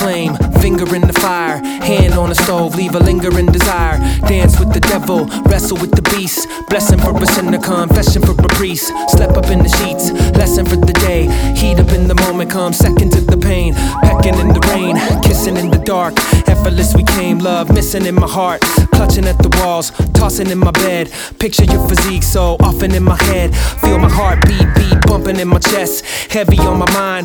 flame, finger in the fire, hand on the stove, leave a lingering desire. Dance with the devil, wrestle with the beast. Blessing for a sinner, confession for a priest. Slept up in the sheets, lesson for the day. Heat up in the moment, come second to the pain. Pecking in the rain, kissing in the dark. Effortless we came, love missing in my heart. Clutching at the walls, tossing in my bed. Picture your physique so often in my head. Feel my heart beat, bumping in my chest. Heavy on my mind,